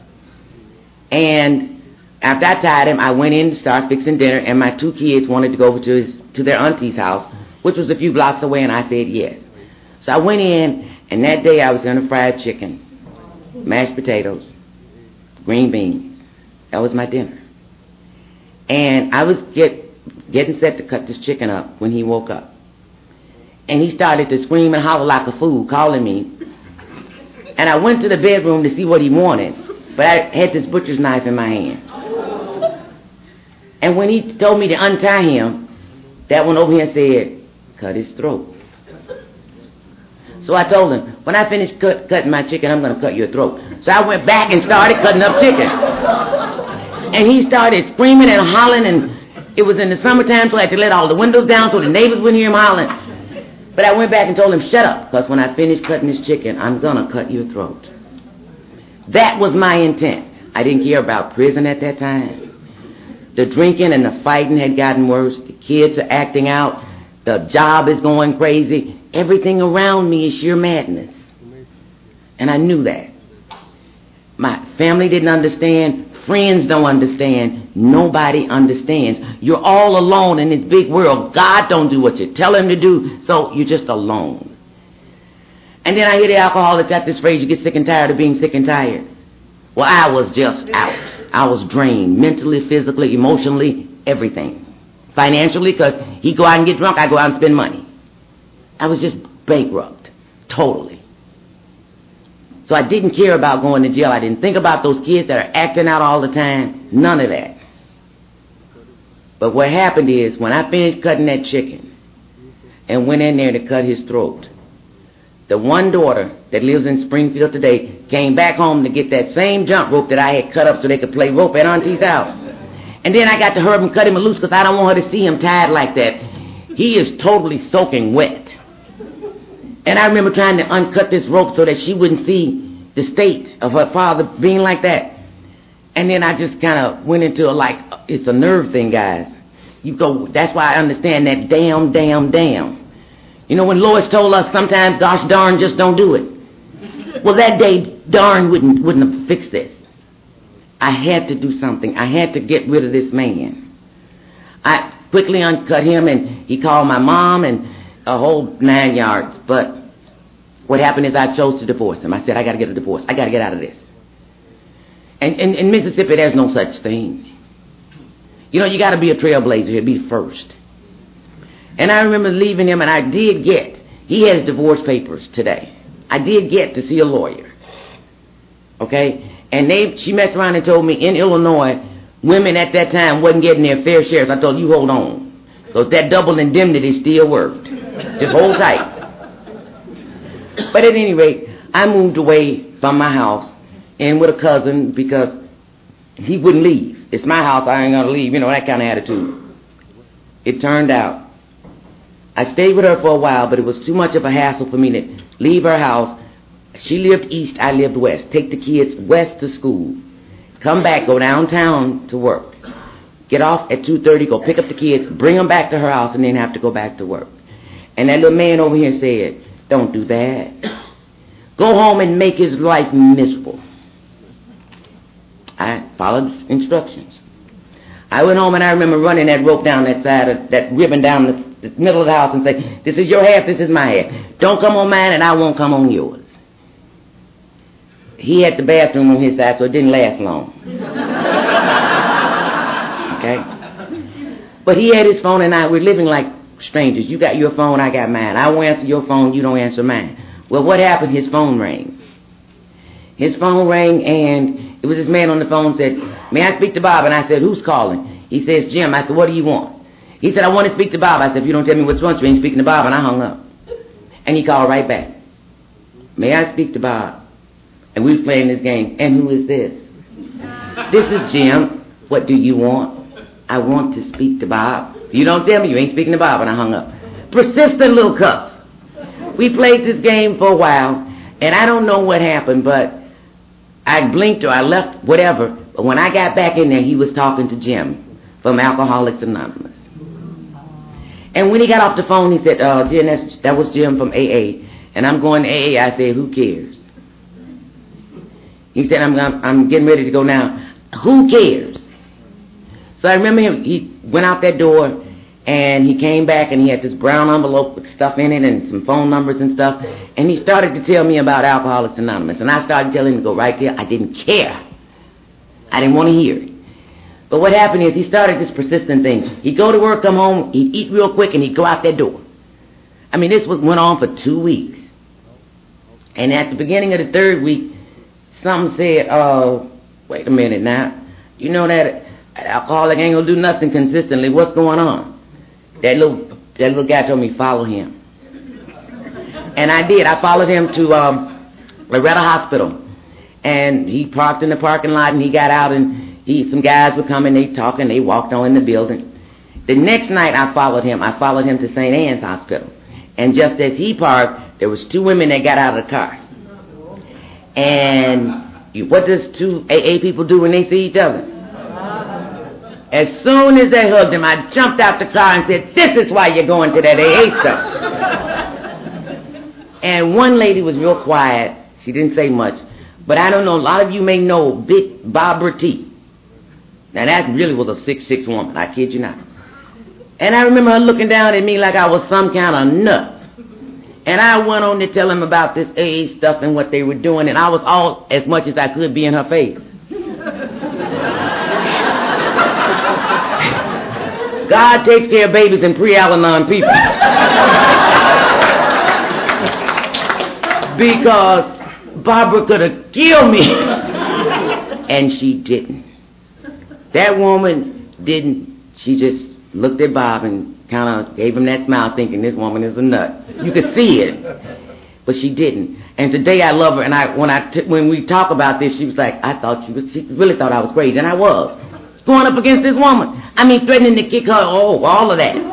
And after I tied him, I went in to start fixing dinner, and my two kids wanted to go over to, his, to their auntie's house, which was a few blocks away, and I said yes. So I went in, and that day I was going to fried chicken, mashed potatoes, green beans. That was my dinner. And I was get, getting set to cut this chicken up when he woke up. And he started to scream and holler like a fool, calling me. And I went to the bedroom to see what he wanted, but I had this butcher's knife in my hand. And when he told me to untie him, that one over here said, cut his throat. So I told him, when I finish cut, cutting my chicken, I'm going to cut your throat. So I went back and started cutting up chicken. And he started screaming and hollering, and it was in the summertime, so I had to let all the windows down so the neighbors wouldn't hear him hollering. But I went back and told him, shut up, because when I finish cutting this chicken, I'm going to cut your throat. That was my intent. I didn't care about prison at that time. The drinking and the fighting had gotten worse. The kids are acting out. The job is going crazy. Everything around me is sheer madness. And I knew that. My family didn't understand. Friends don't understand. Nobody understands. You're all alone in this big world. God don't do what you tell him to do, so you're just alone. And then I hear the alcoholic got this phrase, you get sick and tired of being sick and tired. Well, I was just out. I was drained, mentally, physically, emotionally, everything. Financially, because he'd go out and get drunk, I'd go out and spend money. I was just bankrupt, totally. So I didn't care about going to jail. I didn't think about those kids that are acting out all the time. None of that. But what happened is, when I finished cutting that chicken and went in there to cut his throat, the one daughter that lives in Springfield today came back home to get that same jump rope that I had cut up so they could play rope at Auntie's house. And then I got to hurry up and cut him loose because I don't want her to see him tied like that. He is totally soaking wet. And I remember trying to uncut this rope so that she wouldn't see the state of her father being like that. And then I just kind of went into a like, it's a nerve thing, guys. You go, that's why I understand that damn, damn, damn. You know, when Lois told us sometimes, gosh darn, just don't do it. Well, that day, darn wouldn't, wouldn't have fixed this. I had to do something. I had to get rid of this man. I quickly uncut him, and he called my mom and a whole nine yards. But what happened is I chose to divorce him. I said, I got to get a divorce. I got to get out of this. And in Mississippi, there's no such thing. You know, you got to be a trailblazer here, be first. And I remember leaving him, and I did get, he has divorce papers today. I did get to see a lawyer. Okay? And they, she messed around and told me in Illinois, women at that time wasn't getting their fair shares. I told you, hold on. Because that double indemnity still worked. Just hold tight. But at any rate, I moved away from my house and with a cousin because he wouldn't leave. It's my house, I ain't gonna leave, you know, that kind of attitude. It turned out, I stayed with her for a while, but it was too much of a hassle for me to leave her house. She lived east, I lived west. Take the kids west to school. Come back, go downtown to work. Get off at two thirty, go pick up the kids, bring them back to her house, and then have to go back to work. And that little man over here said, don't do that. Go home and make his life miserable. I followed instructions. I went home and I remember running that rope down that side, of, that ribbon down the, the middle of the house and say, this is your half, this is my half. Don't come on mine and I won't come on yours. He had the bathroom on his side, so it didn't last long. Okay? But he had his phone and I were living like strangers. You got your phone, I got mine. I won't answer your phone, you don't answer mine. Well, what happened? His phone rang. His phone rang and it was this man on the phone said, may I speak to Bob? And I said, who's calling? He says, Jim. I said, what do you want? He said, I want to speak to Bob. I said, if you don't tell me what's wrong, you ain't speaking to Bob. And I hung up. And he called right back. May I speak to Bob? And we were playing this game. And who is this? This is Jim. What do you want? I want to speak to Bob. If you don't tell me, you ain't speaking to Bob. And I hung up. Persistent little cuss. We played this game for a while. And I don't know what happened, but I blinked or I left, whatever. But when I got back in there, he was talking to Jim from Alcoholics Anonymous. And when he got off the phone, he said, uh, Jim, that's, that was Jim from A A. And I'm going to A A. I said, who cares? He said, I'm, I'm, I'm getting ready to go now. Who cares? So I remember him, he went out that door and he came back and he had this brown envelope with stuff in it and some phone numbers and stuff. And he started to tell me about Alcoholics Anonymous. And I started telling him to go right there. I didn't care. I didn't want to hear it. But what happened is he started this persistent thing. He'd go to work, come home, he'd eat real quick, and he'd go out that door. I mean, this was, went on for two weeks. And at the beginning of the third week, something said, uh, wait a minute now. You know that an alcoholic ain't going to do nothing consistently. What's going on? That little, that little guy told me, follow him. And I did. I followed him to um, Loretta Hospital. And he parked in the parking lot, and he got out, and he, some guys were coming, they talking, they walked on in the building. The next night I followed him. I followed him to Saint Anne's Hospital. And just as he parked, there was two women that got out of the car. And you, what does two A A people do when they see each other? As soon as they hugged him, I jumped out the car and said, this is why you're going to that A A stuff. And one lady was real quiet. She didn't say much. But I don't know, a lot of you may know Big Barbara T. Now that really was a six six woman, I kid you not. And I remember her looking down at me like I was some kind of nut. And I went on to tell him about this A A stuff and what they were doing, and I was all as much as I could be in her face. God takes care of babies and pre-Al-Anon people. Because Barbara could have killed me. And she didn't. That woman didn't. She just looked at Bob and kind of gave him that smile thinking this woman is a nut. You could see it. But she didn't. And today I love her. And I when I t- when we talk about this, she was like, I thought she was, she really thought I was crazy. And I was. Going up against this woman. I mean, threatening to kick her. Oh, all of that.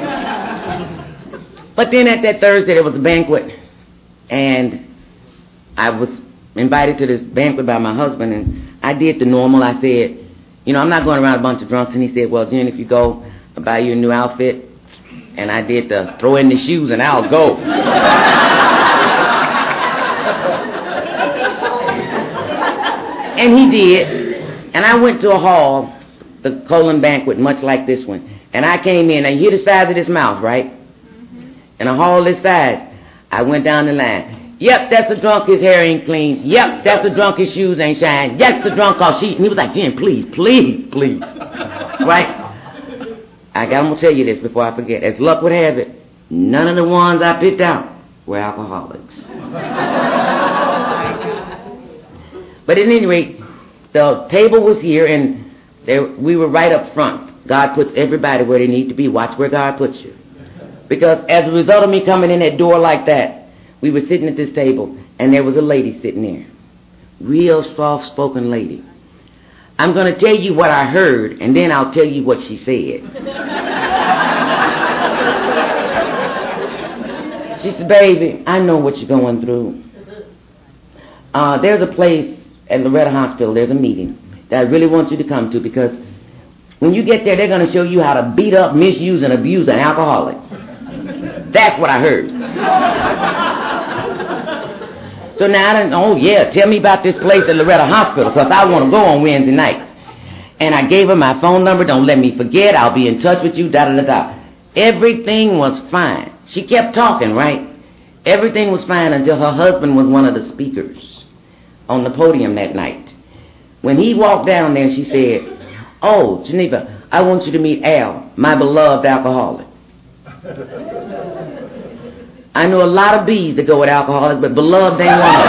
But then at that Thursday, there was a banquet. And I was invited to this banquet by my husband. And I did the normal. I said, you know, I'm not going around a bunch of drunks. And he said, well, Jen, if you go, I'll buy you a new outfit. And I did the throw in the shoes and I'll go. And he did. And I went to a hall, the colon banquet, much like this one. And I came in, and you hear the size of this mouth, right? Mm-hmm. In a hall this size, I went down the line. Yep, that's a drunk, his hair ain't clean. Yep, that's a drunk, his shoes ain't shine. Yes, the drunk, cause she, and he was like, Jen, please, please, please. Right? I got, I'm going to tell you this before I forget. As luck would have it, none of the ones I picked out were alcoholics. But at any rate, the table was here, and There, we were right up front. God puts everybody where they need to be. Watch where God puts you. Because as a result of me coming in that door like that, we were sitting at this table, and there was a lady sitting there. Real soft-spoken lady. I'm going to tell you what I heard, and then I'll tell you what she said. She said, baby, I know what you're going through. Uh, there's a place at Loretta Hospital, there's a meeting that I really want you to come to, because when you get there, they're going to show you how to beat up, misuse, and abuse an alcoholic. That's what I heard. So now I didn't, oh yeah, tell me about this place at Loretta Hospital, because I want to go on Wednesday nights. And I gave her my phone number, don't let me forget, I'll be in touch with you, da-da-da-da. Everything was fine. She kept talking, right? Everything was fine until her husband was one of the speakers on the podium that night. When he walked down there, she said, oh, Geneva, I want you to meet Al, my beloved alcoholic. I know a lot of B's that go with alcoholics, but beloved ain't one of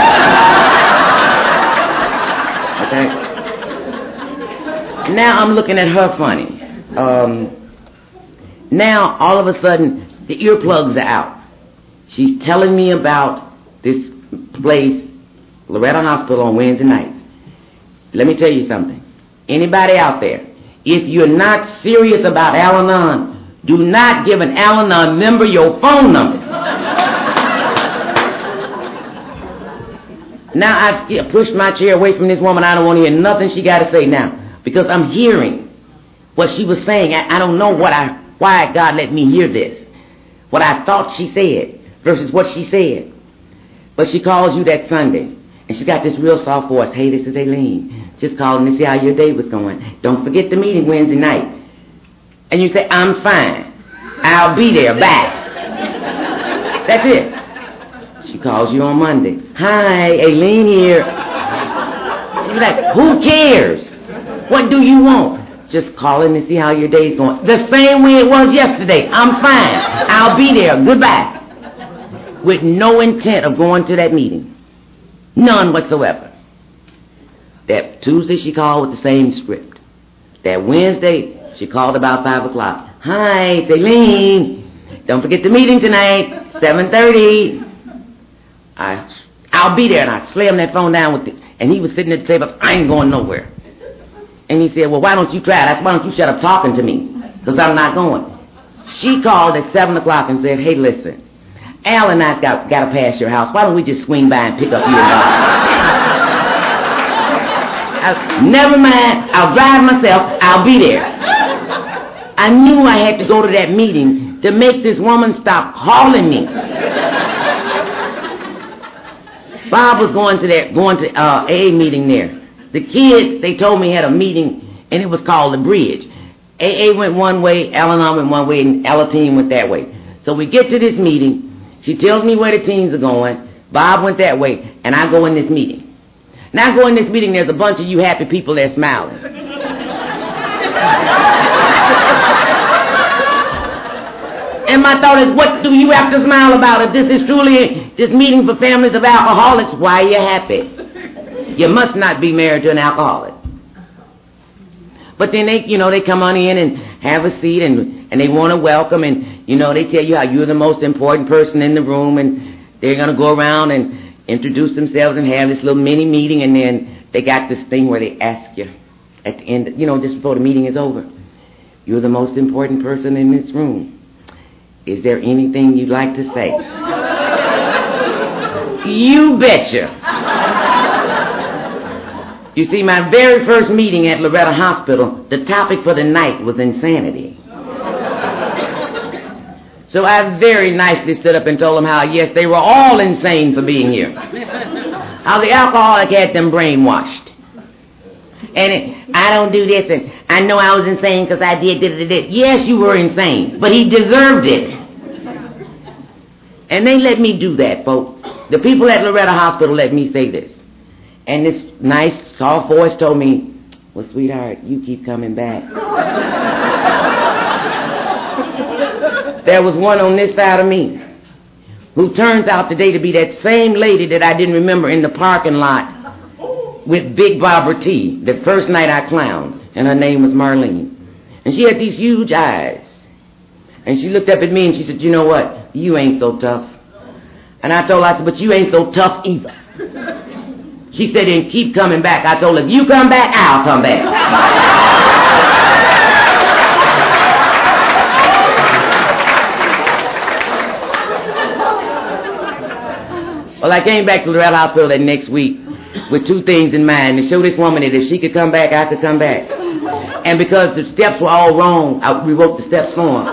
them. Okay? Now I'm looking at her funny. Um, now, all of a sudden, the earplugs are out. She's telling me about this place, Loretta Hospital, on Wednesday nights. Let me tell you something. Anybody out there, if you're not serious about Al-Anon, do not give an Al-Anon member your phone number. Now I've pushed my chair away from this woman. I don't want to hear nothing she got to say now, because I'm hearing what she was saying. I, I don't know what I, why God let me hear this. What I thought she said versus what she said. But she calls you that Sunday, and she got this real soft voice. Hey, this is Aileen. Just calling to see how your day was going. Don't forget the meeting Wednesday night. And you say, I'm fine. I'll be there. Bye. That's it. She calls you on Monday. Hi, Aileen here. You're like, who cares? What do you want? Just calling to see how your day's going. The same way it was yesterday. I'm fine. I'll be there. Goodbye. With no intent of going to that meeting. None whatsoever. That Tuesday she called with the same script. That Wednesday she called about five o'clock. Hi, it's Aileen. Don't forget the meeting tonight, seven thirty. I, I'll be there. And I slammed that phone down with it. And he was sitting at the table. I ain't going nowhere. And he said, well, why don't you try it? I said, why don't you shut up talking to me? Because I'm not going. She called at seven o'clock and said, hey, listen, Al and I got, got to pass your house. Why don't we just swing by and pick up you and I, never mind. I'll drive myself. I'll be there. I knew I had to go to that meeting to make this woman stop calling me. Bob was going to that, going to uh, A A meeting there. The kids, they told me, had a meeting, and it was called The Bridge. A A went one way, Al-Anon went one way, and Alateen went that way. So we get to this meeting. She tells me where the teens are going. Bob went that way, and I go in this meeting. Now I go in this meeting, there's a bunch of you happy people there smiling. And my thought is, what do you have to smile about? If this is truly this meeting for families of alcoholics, why are you happy? You must not be married to an alcoholic. But then they, you know, they come on in and have a seat, and, and they want to welcome, and, you know, they tell you how you're the most important person in the room, and they're going to go around and introduce themselves and have this little mini meeting, and then they got this thing where they ask you at the end, you know, just before the meeting is over, you're the most important person in this room. Is there anything you'd like to say? You betcha. You see, my very first meeting at Loretta Hospital, the topic for the night was insanity. So I very nicely stood up and told them how, yes, they were all insane for being here. How the alcoholic had them brainwashed. And it, I don't do this, and I know I was insane because I did this, this. Yes, you were insane, but he deserved it. And they let me do that, folks. The people at Loretta Hospital let me say this. And this nice, soft voice told me, well, sweetheart, you keep coming back. There was one on this side of me who turns out today to be that same lady that I didn't remember in the parking lot with Big Barbara T, the first night I clowned. and her name was Marlene. And she had these huge eyes. And she looked up at me and she said, you know what? You ain't so tough. And I told her, I said, but you ain't so tough either. She said, then keep coming back. I told her, if you come back, I'll come back. Well, I came back to Loretta Hospital that next week with two things in mind, to show this woman that if she could come back, I could come back. And because the steps were all wrong, I rewrote the steps for her.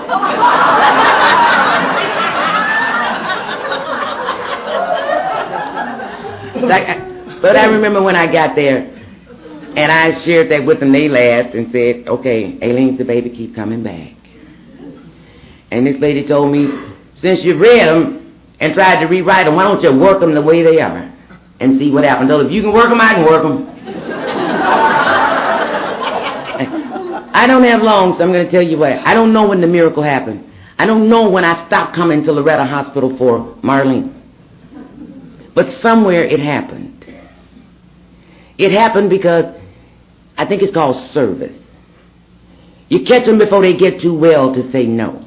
But I remember when I got there, and I shared that with them, they laughed and said, okay, Aileen's the baby, keep coming back. And this lady told me, since you read them and tried to rewrite them, why don't you work them the way they are and see what happens? So if you can work them, I can work them. I don't have long, so I'm going to tell you what. I don't know when the miracle happened. I don't know when I stopped coming to Loretta Hospital for Marlene. But somewhere it happened. It happened because I think it's called service. You catch them before they get too well to say no.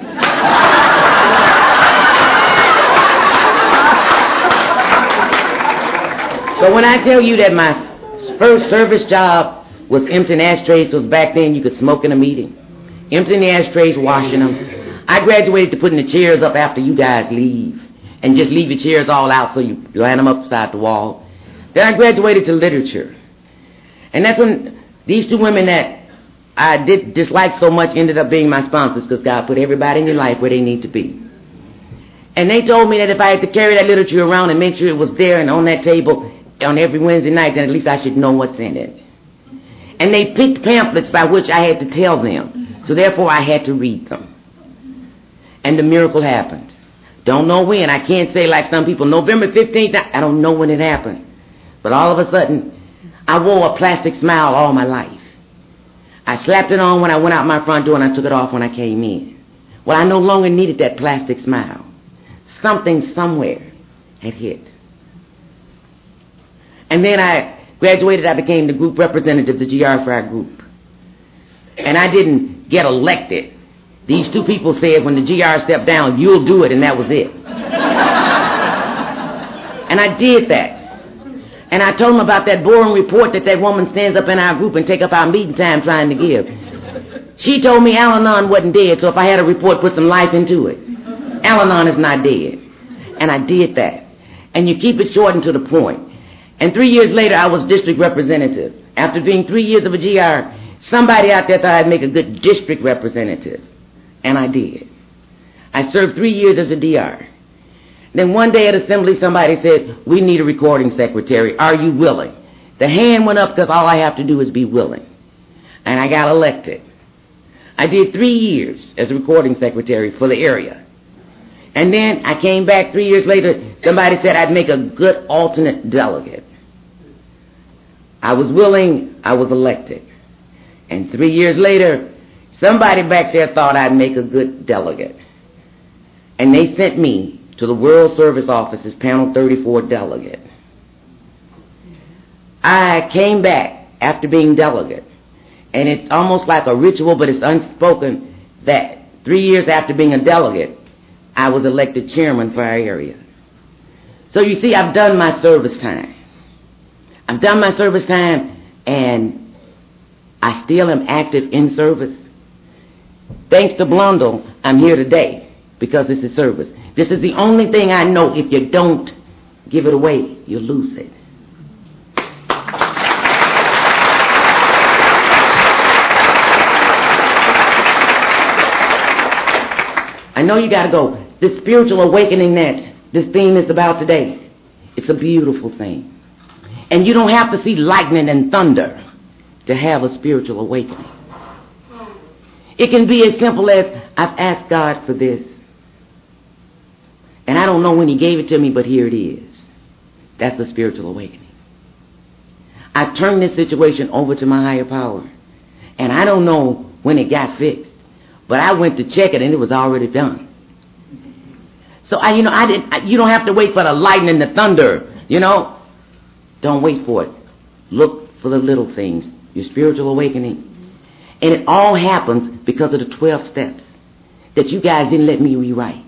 But when I tell you that my first service job was emptying ashtrays, because back then you could smoke in a meeting. Emptying the ashtrays, washing them. I graduated to putting the chairs up after you guys leave. And just leave your chairs all out so you line them up beside the wall. Then I graduated to literature. And that's when these two women that I did dislike so much ended up being my sponsors, because God put everybody in your life where they need to be. And they told me that if I had to carry that literature around and make sure it was there and on that table on every Wednesday night, then at least I should know what's in it. And they picked pamphlets by which I had to tell them. So therefore I had to read them. And the miracle happened. Don't know when. I can't say like some people, November fifteenth, I don't know when it happened. But all of a sudden, I wore a plastic smile all my life. I slapped it on when I went out my front door and I took it off when I came in. Well, I no longer needed that plastic smile. Something somewhere had hit. And then I graduated, I became the group representative of the G R for our group. And I didn't get elected. These two people said when the G R stepped down, you'll do it, and that was it. And I did that. And I told them about that boring report that that woman stands up in our group and take up our meeting time trying to give. She told me Al-Anon wasn't dead, so if I had a report, put some life into it. Al-Anon is not dead. And I did that. And you keep it short and to the point. And three years later, I was district representative. After being three years of a G R, somebody out there thought I'd make a good district representative. And I did. I served three years as a D R. Then one day at assembly, somebody said, we need a recording secretary. Are you willing? The hand went up because all I have to do is be willing. And I got elected. I did three years as a recording secretary for the area. And then I came back three years later. Somebody said I'd make a good alternate delegate. I was willing. I was elected. And three years later, somebody back there thought I'd make a good delegate. And they sent me to the World Service Office's Panel thirty-four delegate. I came back after being delegate. And it's almost like a ritual, but it's unspoken, that three years after being a delegate, I was elected chairman for our area. So you see, I've done my service time. I've done my service time, and I still am active in service. Thanks to Blundell, I'm here today because this is service. This is the only thing I know. If you don't give it away, you lose it. I know you got to go. This spiritual awakening that this theme is about today, it's a beautiful thing. And you don't have to see lightning and thunder to have a spiritual awakening. It can be as simple as, I've asked God for this. And I don't know when he gave it to me, but here it is. That's a spiritual awakening. I turned this situation over to my higher power. And I don't know when it got fixed. But I went to check it and it was already done. So I, you know, I didn't. I, you don't have to wait for the lightning, the thunder. You know, don't wait for it. Look for the little things. Your spiritual awakening And it all happens because of the twelve steps that you guys didn't let me rewrite.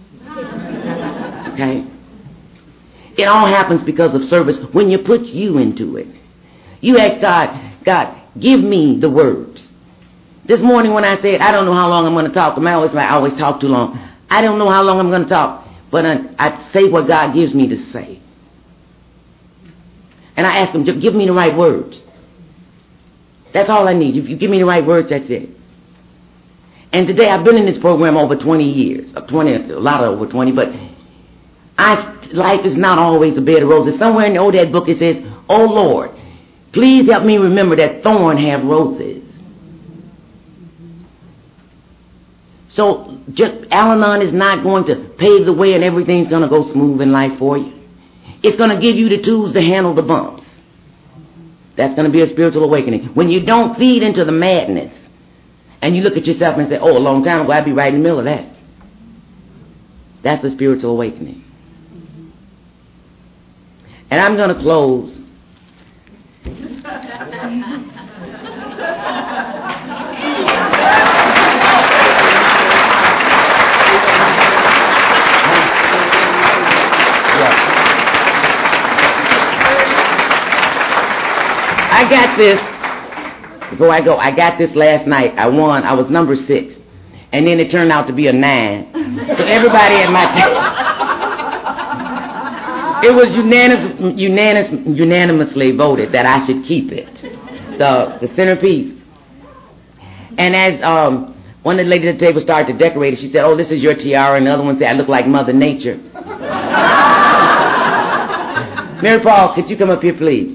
Okay? It all happens because of service when you put you into it. You ask God, God, give me the words. This morning when I said, I don't know how long I'm going to talk, I always, I always talk too long. I don't know how long I'm going to talk, but I, I say what God gives me to say. And I ask him, give me the right words. That's all I need. If you give me the right words, that's it. And today I've been in this program over twenty years, twenty, a lot of over twenty, but I, life is not always a bed of roses. Somewhere in the Odette book it says, oh Lord, please help me remember that thorn have roses. So just Al-Anon is not going to pave the way and everything's going to go smooth in life for you. It's going to give you the tools to handle the bumps. That's going to be a spiritual awakening. When you don't feed into the madness and you look at yourself and say, oh, a long time ago I'd be right in the middle of that. That's a spiritual awakening. And I'm going to close. I got this, before I go, I got this last night. I won. I was number six. And then it turned out to be a nine. So everybody at my table, it was unanimous, unanimous, unanimously voted that I should keep it, the, the centerpiece. And as um, one of the ladies at the table started to decorate it, she said, oh, this is your tiara. And the other one said, I look like Mother Nature. Mary Paul, could you come up here, please?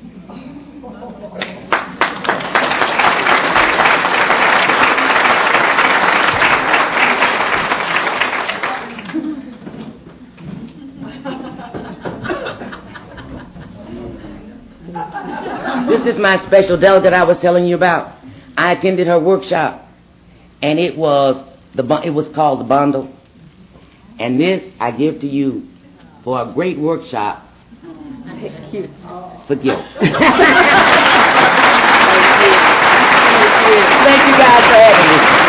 This is my special delegate I was telling you about. I attended her workshop, and it was the it was called The Bundle. And this I give to you for a great workshop. Thank you. For guilt. Thank you. Thank you guys for having me.